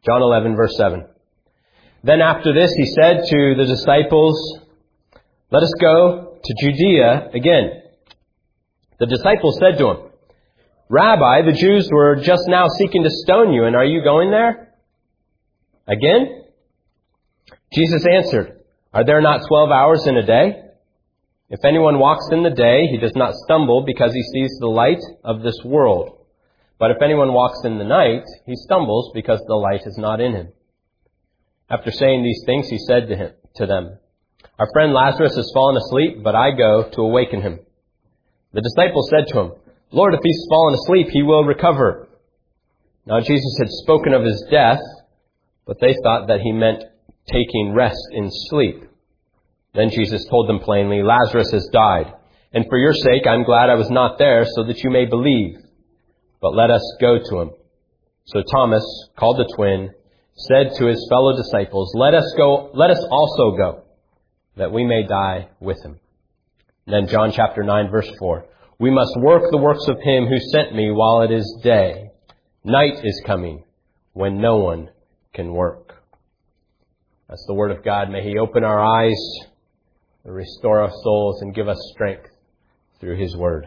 John 11, verse 7. Then after this he said to the disciples, "Let us go to Judea again." The disciples said to him, "Rabbi, the Jews were just now seeking to stone you, and are you going there again?" Jesus answered, "Are there not 12 hours in a day? If anyone walks in the day, he does not stumble because he sees the light of this world. But if anyone walks in the night, he stumbles because the light is not in him." After saying these things, he said to them, "Our friend Lazarus has fallen asleep, but I go to awaken him." The disciples said to him, "Lord, if he's fallen asleep, he will recover." Now Jesus had spoken of his death, but they thought that he meant taking rest in sleep. Then Jesus told them plainly, "Lazarus has died, and for your sake I'm glad I was not there, so that you may believe. But let us go to him." So Thomas, called the twin, said to his fellow disciples, let us also go, that we may die with him." And then John chapter 9, verse 4. "We must work the works of him who sent me while it is day. Night is coming when no one can work." That's the word of God. May he open our eyes, restore our souls, and give us strength through his word.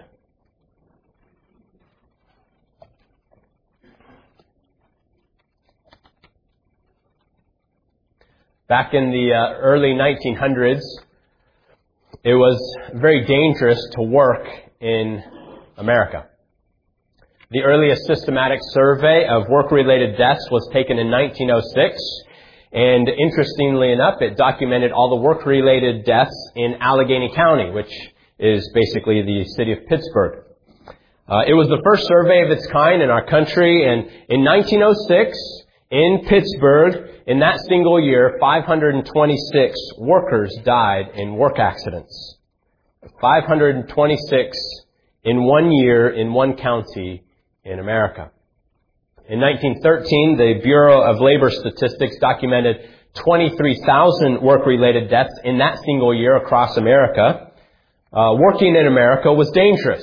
Back in the early 1900s, it was very dangerous to work in America. The earliest systematic survey of work-related deaths was taken in 1906, and interestingly enough, it documented all the work-related deaths in Allegheny County, which is basically the city of Pittsburgh. It was the first survey of its kind in our country, and in 1906, in Pittsburgh, in that single year, 526 workers died in work accidents. 526 in 1 year in one county in America. In 1913, the Bureau of Labor Statistics documented 23,000 work-related deaths in that single year across America. Working in America was dangerous.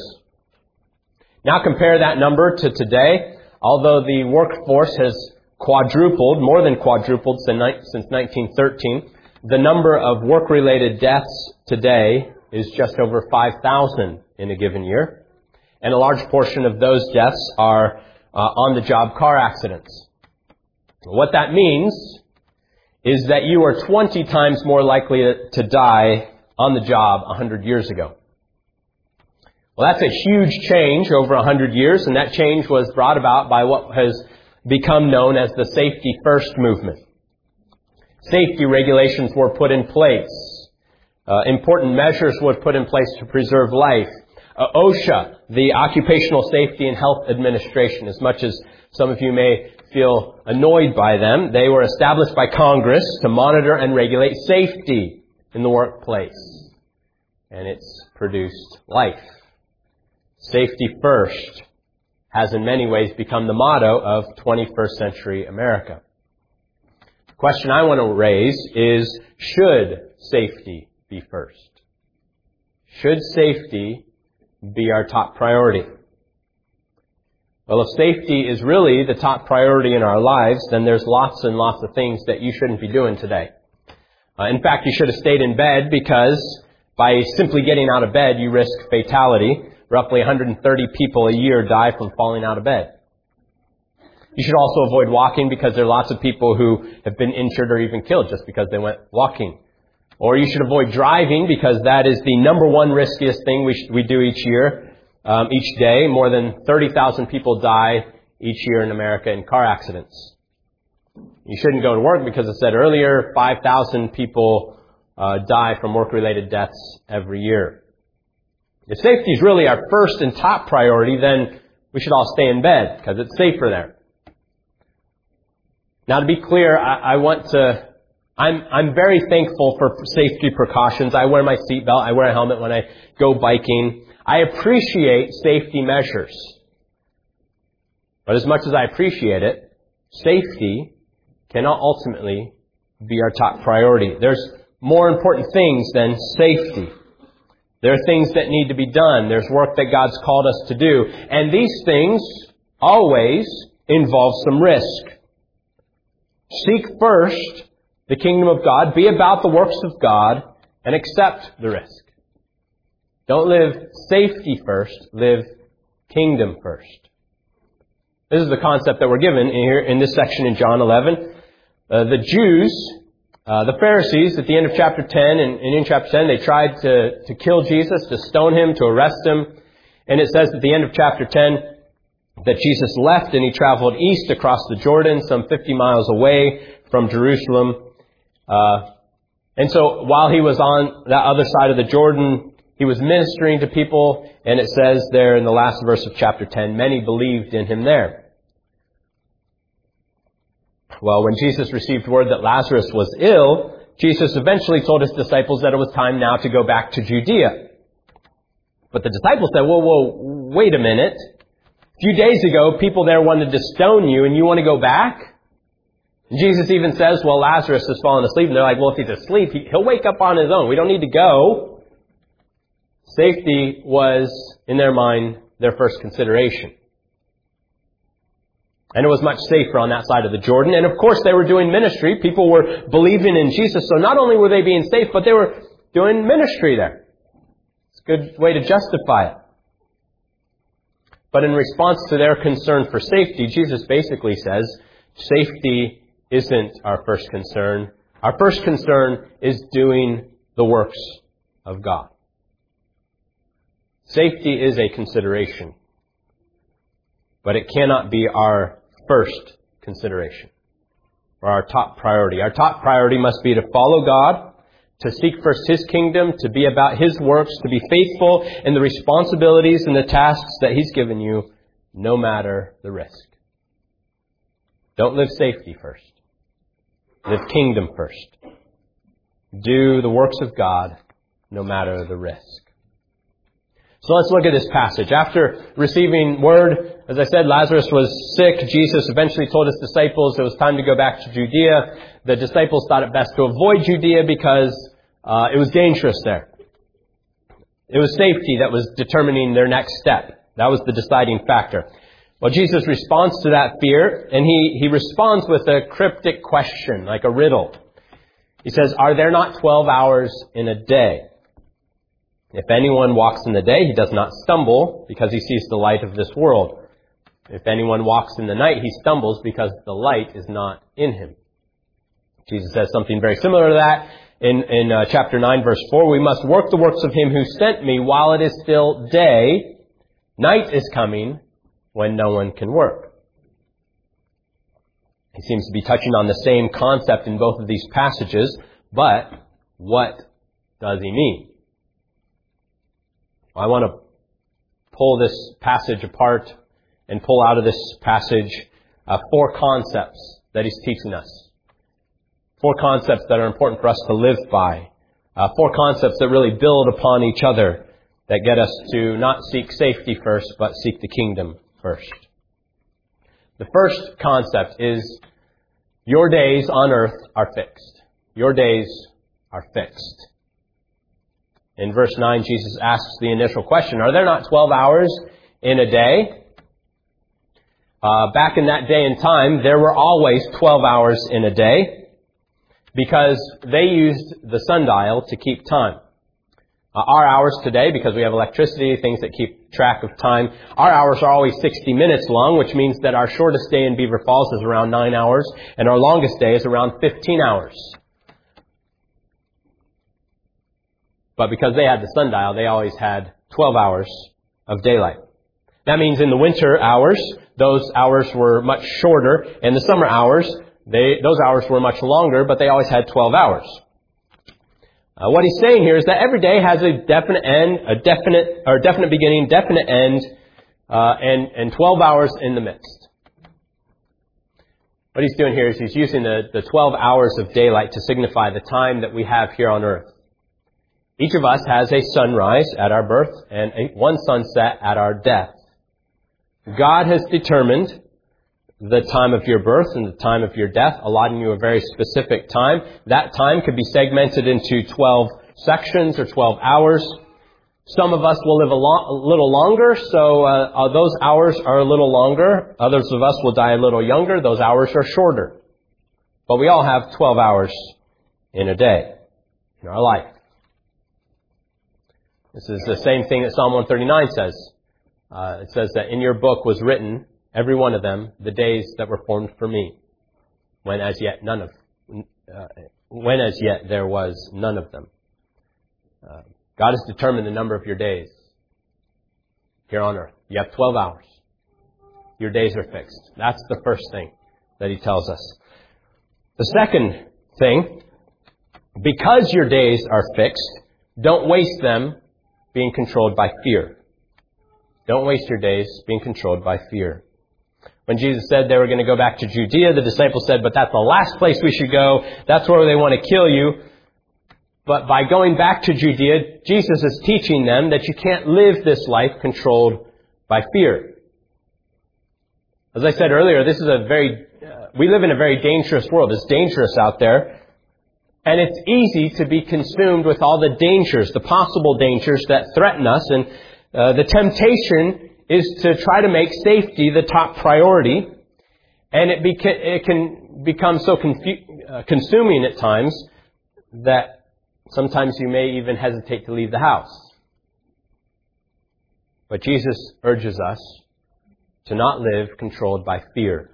Now compare that number to today. Although the workforce has more than quadrupled since 1913, the number of work-related deaths today is just over 5,000 in a given year. And a large portion of those deaths are on-the-job car accidents. What that means is that you are 20 times more likely to die on the job 100 years ago. Well, that's a huge change over 100 years, and that change was brought about by what has become known as the Safety First movement. Safety regulations were put in place. Important measures were put in place to preserve life. OSHA, the Occupational Safety and Health Administration, as much as some of you may feel annoyed by them, they were established by Congress to monitor and regulate safety in the workplace. And it's produced life. Safety first has in many ways become the motto of 21st century America. The question I want to raise is, should safety be first? Should safety be our top priority? Well, if safety is really the top priority in our lives, then there's lots and lots of things that you shouldn't be doing today. In fact, you should have stayed in bed, because by simply getting out of bed, you risk fatality. Roughly 130 people a year die from falling out of bed. You should also avoid walking, because there are lots of people who have been injured or even killed just because they went walking. Or you should avoid driving, because that is the number one riskiest thing we do each year, each day. More than 30,000 people die each year in America in car accidents. You shouldn't go to work, because as I said earlier, 5,000 people die from work-related deaths every year. If safety is really our first and top priority, then we should all stay in bed, because it's safer there. Now, to be clear, I'm very thankful for safety precautions. I wear my seatbelt. I wear a helmet when I go biking. I appreciate safety measures. But as much as I appreciate it, safety cannot ultimately be our top priority. There's more important things than safety. There are things that need to be done. There's work that God's called us to do. And these things always involve some risk. Seek first the kingdom of God, be about the works of God, and accept the risk. Don't live safety first, live kingdom first. This is the concept that we're given here in this section in John 11. The Jews, the Pharisees, at the end of chapter 10 and in chapter 10, they tried to kill Jesus, to stone him, to arrest him. And it says at the end of chapter 10 that Jesus left and he traveled east across the Jordan, some 50 miles away from Jerusalem. And so while he was on that other side of the Jordan, he was ministering to people. And it says there in the last verse of chapter 10, many believed in him there. Well, when Jesus received word that Lazarus was ill, Jesus eventually told his disciples that it was time now to go back to Judea. But the disciples said, whoa, wait a minute. A few days ago, people there wanted to stone you, and you want to go back? And Jesus even says, well, Lazarus has fallen asleep. And they're like, well, if he's asleep, he'll wake up on his own. We don't need to go. Safety was, in their mind, their first consideration. And it was much safer on that side of the Jordan. And of course, they were doing ministry. People were believing in Jesus. So not only were they being safe, but they were doing ministry there. It's a good way to justify it. But in response to their concern for safety, Jesus basically says, safety isn't our first concern. Our first concern is doing the works of God. Safety is a consideration, but it cannot be our first consideration or our top priority. Our top priority must be to follow God, to seek first His kingdom, to be about His works, to be faithful in the responsibilities and the tasks that He's given you, no matter the risk. Don't live safety first. Live kingdom first. Do the works of God, no matter the risk. So let's look at this passage. After receiving word, as I said, Lazarus was sick. Jesus eventually told his disciples it was time to go back to Judea. The disciples thought it best to avoid Judea because it was dangerous there. It was safety that was determining their next step. That was the deciding factor. Well, Jesus responds to that fear, and he responds with a cryptic question, like a riddle. He says, are there not 12 hours in a day? If anyone walks in the day, he does not stumble because he sees the light of this world. If anyone walks in the night, he stumbles because the light is not in him. Jesus says something very similar to that in chapter 9, verse 4. We must work the works of him who sent me while it is still day. Night is coming when no one can work. He seems to be touching on the same concept in both of these passages, but what does he mean? I want to pull this passage apart and pull out of this passage 4 concepts that he's teaching us. 4 concepts that are important for us to live by. 4 concepts that really build upon each other, that get us to not seek safety first, but seek the kingdom first. The first concept is your days on earth are fixed. Your days are fixed. In verse 9, Jesus asks the initial question, are there not 12 hours in a day? Back in that day and time, there were always 12 hours in a day because they used the sundial to keep time. Our hours today, because we have electricity, things that keep track of time, our hours are always 60 minutes long, which means that our shortest day in Beaver Falls is around 9 hours, and our longest day is around 15 hours. But because they had the sundial, they always had 12 hours of daylight. That means in the winter hours, those hours were much shorter. In the summer hours, those hours were much longer, but they always had 12 hours. What he's saying here is that every day has a definite end, definite beginning, definite end, and 12 hours in the midst. What he's doing here is he's using the 12 hours of daylight to signify the time that we have here on earth. Each of us has a sunrise at our birth and one sunset at our death. God has determined the time of your birth and the time of your death, allotting you a very specific time. That time could be segmented into 12 sections or 12 hours. Some of us will live a little longer, so those hours are a little longer. Others of us will die a little younger. Those hours are shorter. But we all have 12 hours in a day, in our life. This is the same thing that Psalm 139 says. It says that in your book was written, every one of them, the days that were formed for me, when as yet there was none of them. God has determined the number of your days here on earth. You have 12 hours. Your days are fixed. That's the first thing that he tells us. The second thing, because your days are fixed, don't waste them being controlled by fear. Don't waste your days being controlled by fear. When Jesus said they were going to go back to Judea, the disciples said, but that's the last place we should go. That's where they want to kill you. But by going back to Judea, Jesus is teaching them that you can't live this life controlled by fear. As I said earlier, we live in a very dangerous world. It's dangerous out there. And it's easy to be consumed with all the dangers, the possible dangers that threaten us. And the temptation is to try to make safety the top priority. And it can become so consuming at times that sometimes you may even hesitate to leave the house. But Jesus urges us to not live controlled by fear.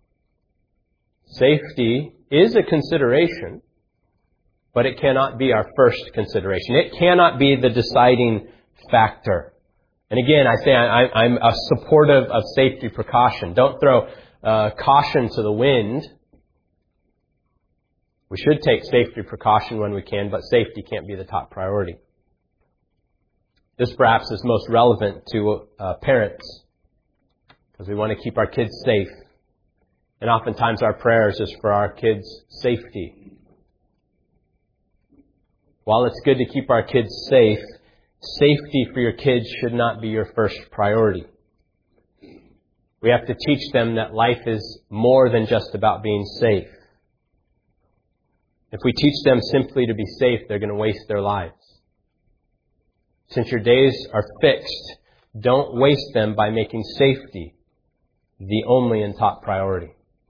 Safety is a consideration, but it cannot be our first consideration. It cannot be the deciding factor. And again, I say I'm a supportive of safety precaution. Don't throw caution to the wind. We should take safety precaution when we can, but safety can't be the top priority. This perhaps is most relevant to parents, because we want to keep our kids safe. And oftentimes our prayers is for our kids' safety. While it's good to keep our kids safe, safety for your kids should not be your first priority. We have to teach them that life is more than just about being safe. If we teach them simply to be safe, they're going to waste their lives. Since your days are fixed, don't waste them by making safety the only and top priority.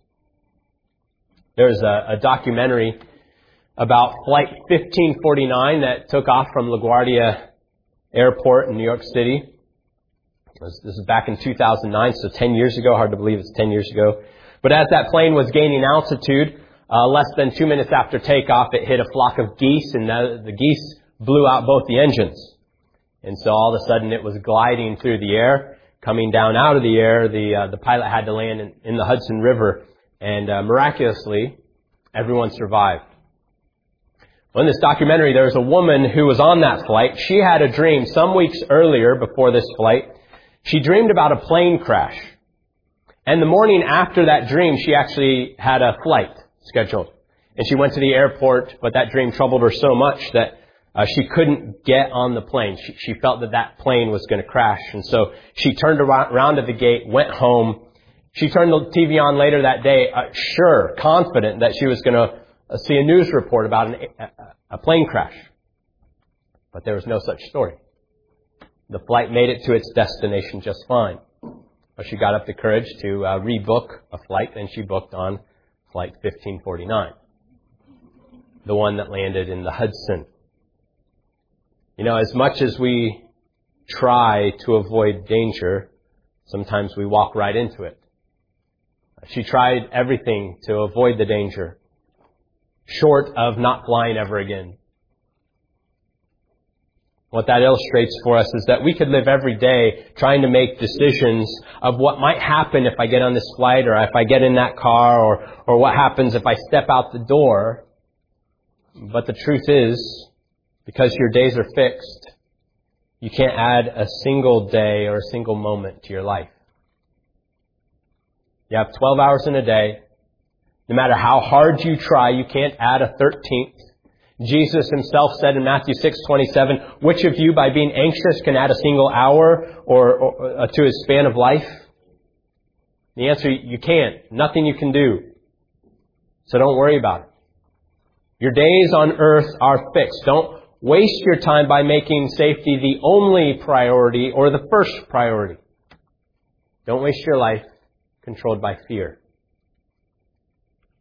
There's a documentary about Flight 1549 that took off from LaGuardia Airport in New York City. This is back in 2009, so 10 years ago. Hard to believe it's 10 years ago. But as that plane was gaining altitude, less than 2 minutes after takeoff, it hit a flock of geese, and the geese blew out both the engines. And so all of a sudden it was gliding through the air, coming down out of the air. The pilot had to land in the Hudson River, and miraculously, everyone survived. Well, in this documentary, there was a woman who was on that flight. She had a dream some weeks earlier before this flight. She dreamed about a plane crash. And the morning after that dream, she actually had a flight scheduled. And she went to the airport, but that dream troubled her so much that she couldn't get on the plane. She felt that plane was going to crash. And so she turned around to the gate, went home. She turned the TV on later that day, confident that she was going to see a news report about a plane crash. But there was no such story. The flight made it to its destination just fine. But she got up the courage to rebook a flight, and she booked on Flight 1549, the one that landed in the Hudson. You know, as much as we try to avoid danger, sometimes we walk right into it. She tried everything to avoid the danger, short of not flying ever again. What that illustrates for us is that we could live every day trying to make decisions of what might happen if I get on this flight, or if I get in that car, or what happens if I step out the door. But the truth is, because your days are fixed, you can't add a single day or a single moment to your life. You have 12 hours in a day. No matter how hard you try, you can't add a 13th. Jesus himself said in Matthew 6:27, which of you by being anxious can add a single hour or to his span of life? The answer, you can't. Nothing you can do. So don't worry about it. Your days on earth are fixed. Don't waste your time by making safety the only priority or the first priority. Don't waste your life controlled by fear.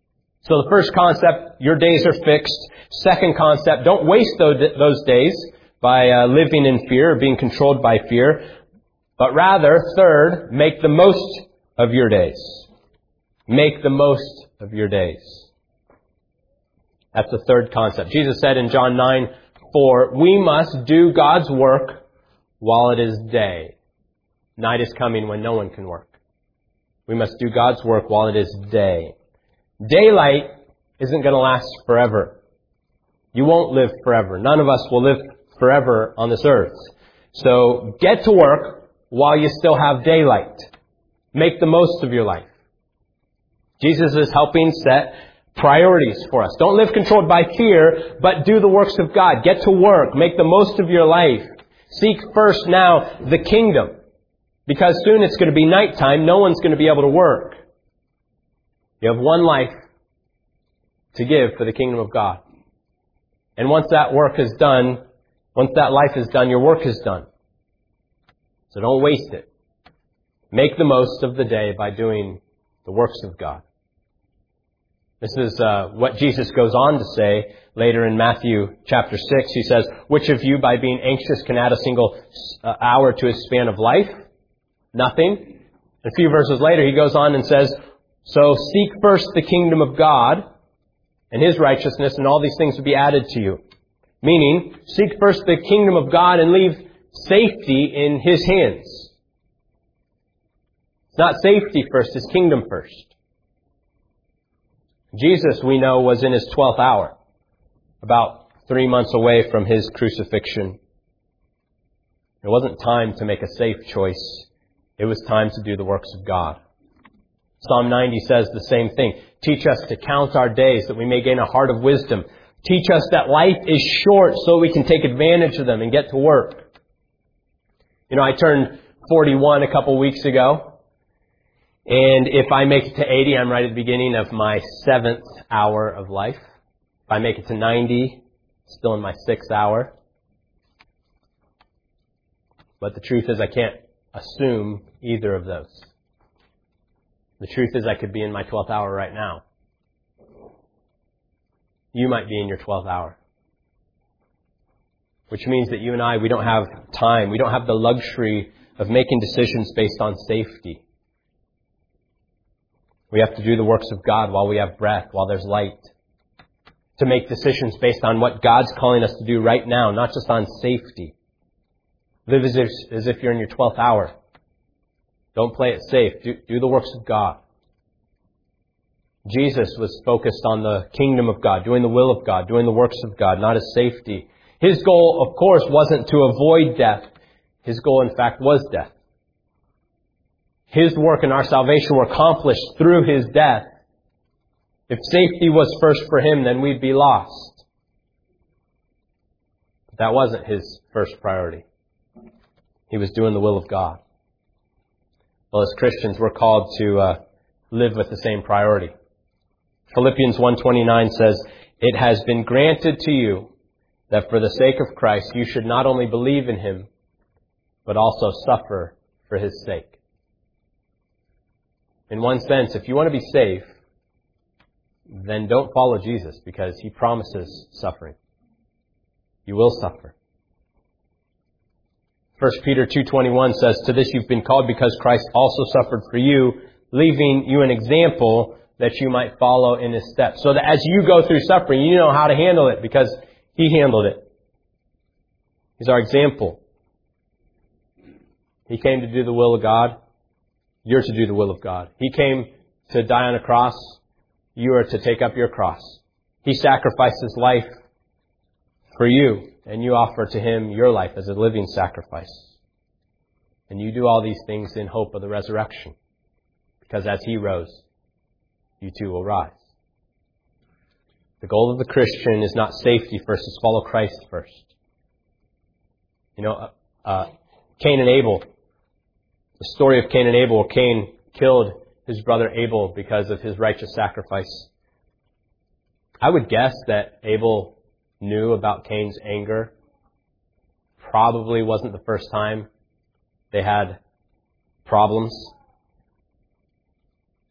So the first concept, your days are fixed. Second concept, don't waste those days by living in fear or being controlled by fear. But rather, third, make the most of your days. Make the most of your days. That's the third concept. Jesus said in John 9:4, we must do God's work while it is day. Night is coming when no one can work. We must do God's work while it is day. Daylight isn't going to last forever. You won't live forever. None of us will live forever on this earth. So get to work while you still have daylight. Make the most of your life. Jesus is helping set priorities for us. Don't live controlled by fear, but do the works of God. Get to work. Make the most of your life. Seek first now the kingdom. Because soon it's going to be nighttime. No one's going to be able to work. You have one life to give for the kingdom of God. And once that work is done, once that life is done, your work is done. So don't waste it. Make the most of the day by doing the works of God. This is what Jesus goes on to say later in Matthew chapter 6. He says, which of you by being anxious can add a single hour to his span of life? Nothing. A few verses later, he goes on and says, so seek first the kingdom of God and his righteousness, and all these things will be added to you. Meaning, seek first the kingdom of God and leave safety in his hands. It's not safety first, it's kingdom first. Jesus, we know, was in his 12th hour, about 3 months away from his crucifixion. It wasn't time to make a safe choice. It was time to do the works of God. Psalm 90 says the same thing. Teach us to count our days that we may gain a heart of wisdom. Teach us that life is short so we can take advantage of them and get to work. You know, I turned 41 a couple weeks ago. And if I make it to 80, I'm right at the beginning of my 7th hour of life. If I make it to 90, still in my 6th hour. But the truth is I can't assume either of those. The truth is I could be in my 12th hour right now. You might be in your 12th hour. Which means that you and I, we don't have time. We don't have the luxury of making decisions based on safety. We have to do the works of God while we have breath, while there's light. To make decisions based on what God's calling us to do right now, not just on safety. Live as if you're in your 12th hour. Don't play it safe. Do the works of God. Jesus was focused on the kingdom of God, doing the will of God, doing the works of God, not his safety. His goal, of course, wasn't to avoid death. His goal, in fact, was death. His work and our salvation were accomplished through his death. If safety was first for him, then we'd be lost. But that wasn't his first priority. He was doing the will of God. Well, as Christians, we're called to live with the same priority. Philippians 1:29 says, it has been granted to you that for the sake of Christ, you should not only believe in him, but also suffer for his sake. In one sense, if you want to be safe, then don't follow Jesus because he promises suffering. You will suffer. 1 Peter 2:21 says, to this you've been called because Christ also suffered for you, leaving you an example that you might follow in his steps. So that as you go through suffering, you know how to handle it because he handled it. He's our example. He came to do the will of God. You're to do the will of God. He came to die on a cross. You are to take up your cross. He sacrificed his life for you, and you offer to him your life as a living sacrifice. And you do all these things in hope of the resurrection. Because as he rose, you too will rise. The goal of the Christian is not safety first, it's follow Christ first. You know, Cain and Abel. The story of Cain and Abel, Cain killed his brother Abel because of his righteous sacrifice. I would guess that Abel knew about Cain's anger. Probably wasn't the first time they had problems.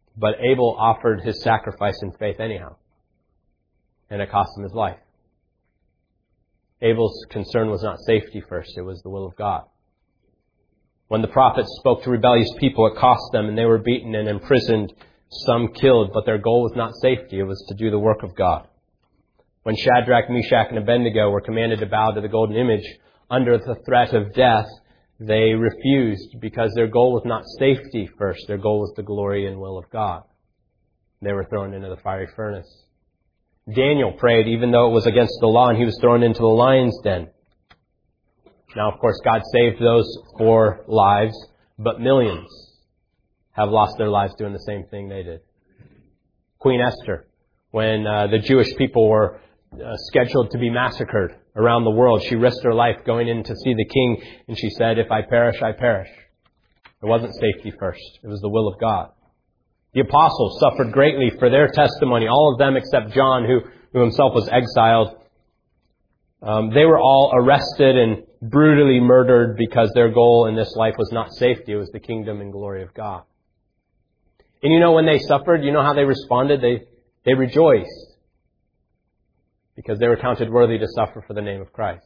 But Abel offered his sacrifice in faith anyhow. And it cost him his life. Abel's concern was not safety first, it was the will of God. When the prophets spoke to rebellious people, it cost them, and they were beaten and imprisoned, some killed, but their goal was not safety, it was to do the work of God. When Shadrach, Meshach, and Abednego were commanded to bow to the golden image under the threat of death, they refused because their goal was not safety first, their goal was the glory and will of God. They were thrown into the fiery furnace. Daniel prayed even though it was against the law, and he was thrown into the lion's den. Now, of course, God saved those 4 lives, but millions have lost their lives doing the same thing they did. Queen Esther, when the Jewish people were scheduled to be massacred around the world, she risked her life going in to see the king, and she said, "If I perish, I perish." It wasn't safety first. It was the will of God. The apostles suffered greatly for their testimony, all of them except John, who himself was exiled. They were all arrested and brutally murdered because their goal in this life was not safety, it was the kingdom and glory of God. And you know, when they suffered, you know how they responded? They rejoiced because they were counted worthy to suffer for the name of Christ.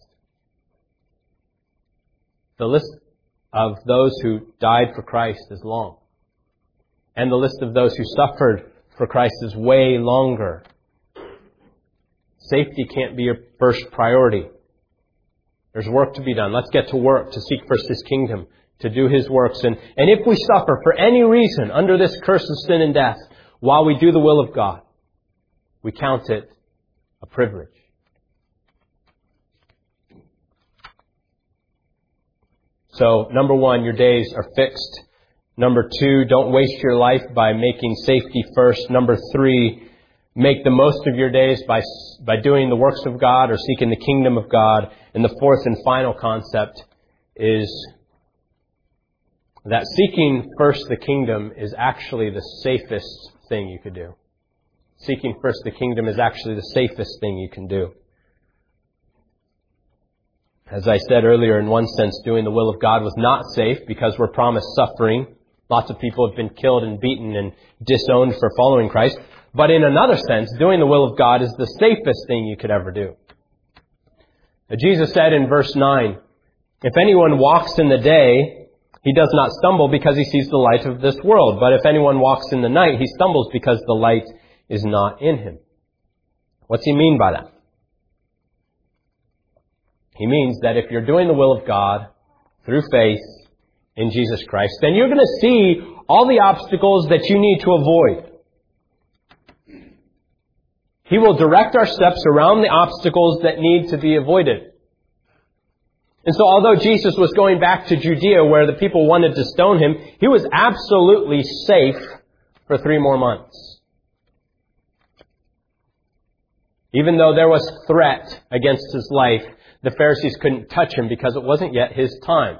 The list of those who died for Christ is long. And the list of those who suffered for Christ is way longer. Safety can't be your first priority. There's work to be done. Let's get to work to seek first His kingdom, to do His works. And if we suffer for any reason under this curse of sin and death, while we do the will of God, we count it a privilege. So, number 1, your days are fixed. Number 2, don't waste your life by making safety first. Number 3, make the most of your days by doing the works of God or seeking the kingdom of God. And the 4th and final concept is that seeking first the kingdom is actually the safest thing you could do. Seeking first the kingdom is actually the safest thing you can do. As I said earlier, in one sense, doing the will of God was not safe because we're promised suffering. Lots of people have been killed and beaten and disowned for following Christ. But in another sense, doing the will of God is the safest thing you could ever do. Jesus said in verse 9, "If anyone walks in the day, he does not stumble because he sees the light of this world. But if anyone walks in the night, he stumbles because the light is not in him." What's he mean by that? He means that if you're doing the will of God through faith in Jesus Christ, then you're going to see all the obstacles that you need to avoid. He will direct our steps around the obstacles that need to be avoided. And so although Jesus was going back to Judea where the people wanted to stone him, he was absolutely safe for 3 more months. Even though there was threat against his life, the Pharisees couldn't touch him because it wasn't yet his time.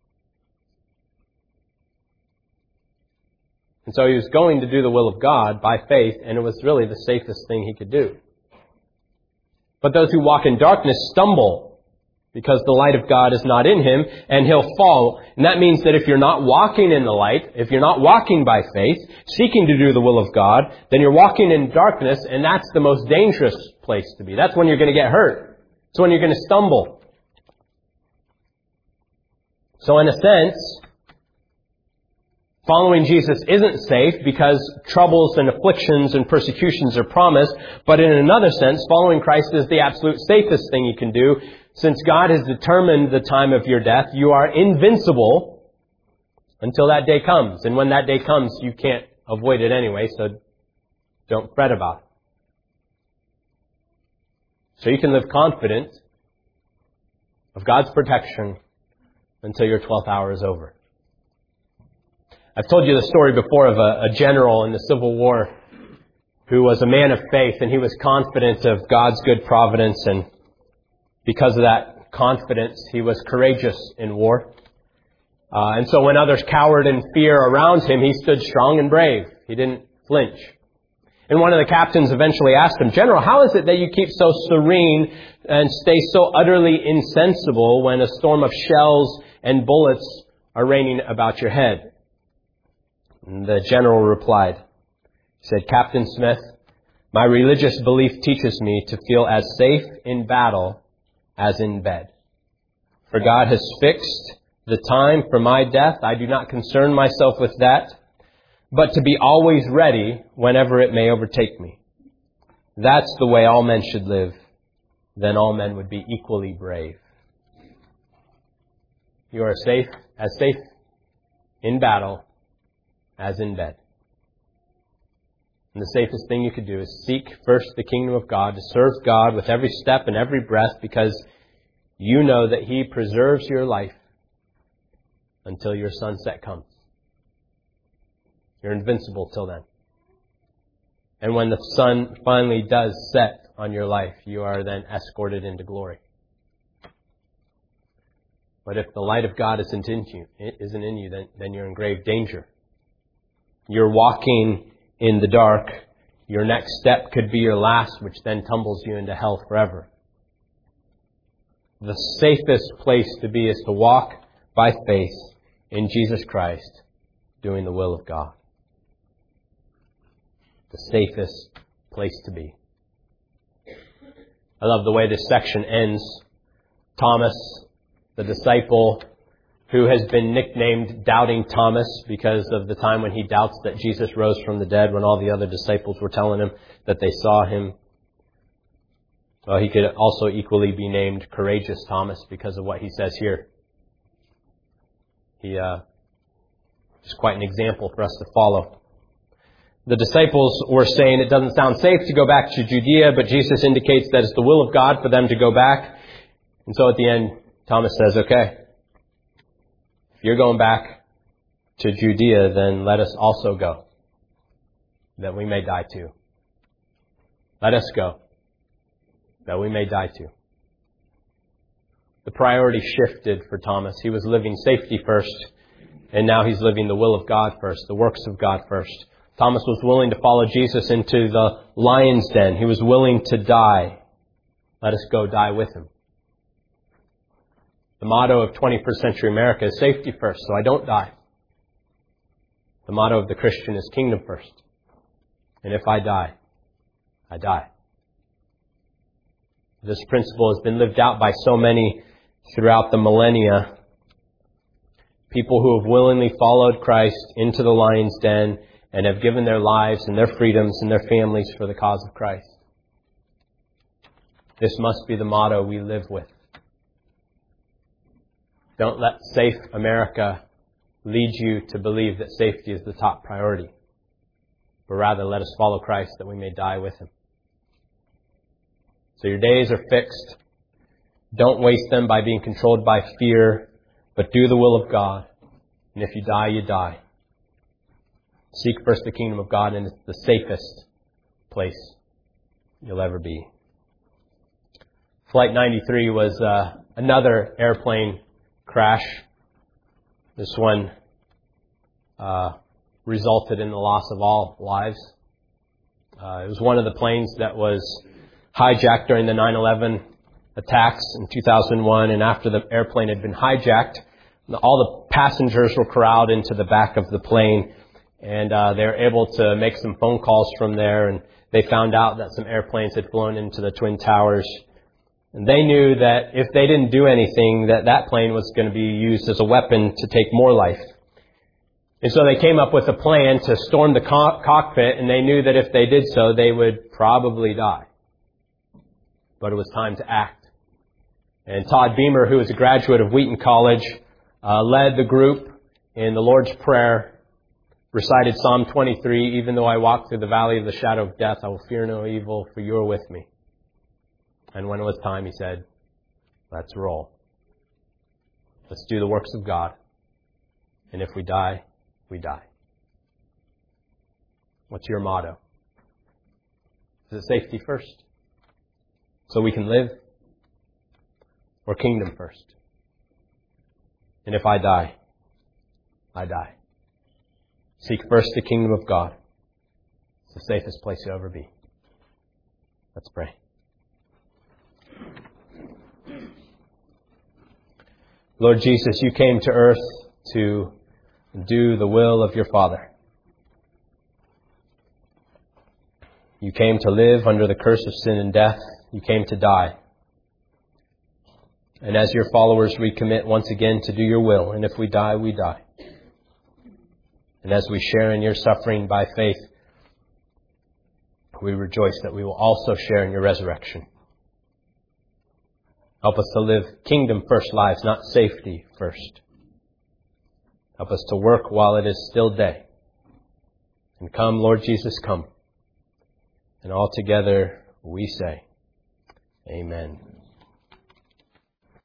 And so he was going to do the will of God by faith, and it was really the safest thing he could do. But those who walk in darkness stumble because the light of God is not in him, and he'll fall. And that means that if you're not walking in the light, if you're not walking by faith, seeking to do the will of God, then you're walking in darkness, and that's the most dangerous place to be. That's when you're going to get hurt. It's when you're going to stumble. So in a sense, following Jesus isn't safe because troubles and afflictions and persecutions are promised. But in another sense, following Christ is the absolute safest thing you can do. Since God has determined the time of your death, you are invincible until that day comes. And when that day comes, you can't avoid it anyway, so don't fret about it. So you can live confident of God's protection until your 12th hour is over. I've told you the story before of a general in the Civil War who was a man of faith, and he was confident of God's good providence, and because of that confidence, he was courageous in war. And so when others cowered in fear around him, he stood strong and brave. He didn't flinch. And one of the captains eventually asked him, "General, how is it that you keep so serene and stay so utterly insensible when a storm of shells and bullets are raining about your head?" And the general replied, He said, Captain Smith, my religious belief teaches me to feel as safe in battle as in bed. For God has fixed the time for my death. I do not concern myself with that, but to be always ready whenever it may overtake me. That's the way all men should live. Then all men would be equally brave. You are safe in battle as in bed. And the safest thing you could do is seek first the kingdom of God, to serve God with every step and every breath, because you know that He preserves your life until your sunset comes. You're invincible till then. And when the sun finally does set on your life, you are then escorted into glory. But if the light of God isn't in you, then you're in grave danger. You're walking in the dark. Your next step could be your last, which then tumbles you into hell forever. The safest place to be is to walk by faith in Jesus Christ, doing the will of God. The safest place to be. I love the way this section ends. Thomas, the disciple who has been nicknamed Doubting Thomas because of the time when he doubts that Jesus rose from the dead, when all the other disciples were telling him that they saw Him. Well, he could also equally be named Courageous Thomas because of what he says here. He is quite an example for us to follow. The disciples were saying it doesn't sound safe to go back to Judea, but Jesus indicates that it's the will of God for them to go back. And so at the end, Thomas says, okay, if you're going back to Judea, then let us also go, that we may die too. Let us go, that we may die too. The priority shifted for Thomas. He was living safety first, and now he's living the will of God first, the works of God first. Thomas was willing to follow Jesus into the lion's den. He was willing to die. Let us go die with Him. The motto of 21st century America is safety first, so I don't die. The motto of the Christian is kingdom first. And if I die, I die. This principle has been lived out by so many throughout the millennia. People who have willingly followed Christ into the lion's den and have given their lives and their freedoms and their families for the cause of Christ. This must be the motto we live with. Don't let safe America lead you to believe that safety is the top priority, but rather let us follow Christ that we may die with Him. So your days are fixed. Don't waste them by being controlled by fear, but do the will of God. And if you die, you die. Seek first the kingdom of God, and it's the safest place you'll ever be. Flight 93 was another airplane crash. This one resulted in the loss of all lives. It was one of the planes that was hijacked during the 9/11 attacks in 2001, and after the airplane had been hijacked, all the passengers were corralled into the back of the plane, and they were able to make some phone calls from there, and they found out that some airplanes had flown into the Twin Towers. And they knew that if they didn't do anything, that plane was going to be used as a weapon to take more life. And so they came up with a plan to storm the cockpit, and they knew that if they did so, they would probably die. But it was time to act. And Todd Beamer, who was a graduate of Wheaton College, led the group in the Lord's Prayer, recited Psalm 23, even though I walk through the valley of the shadow of death, I will fear no evil, for you are with me. And when it was time, he said, let's roll. Let's do the works of God. And if we die, we die. What's your motto? Is it safety first, so we can live? Or kingdom first? And if I die, I die. Seek first the kingdom of God. It's the safest place you'll ever be. Let's pray. Lord Jesus, you came to earth to do the will of your Father. You came to live under the curse of sin and death. You came to die. And as your followers, we commit once again to do your will. And if we die, we die. And as we share in your suffering by faith, we rejoice that we will also share in your resurrection. Help us to live kingdom first lives, not safety first. Help us to work while it is still day. And come, Lord Jesus, come. And all together we say, Amen.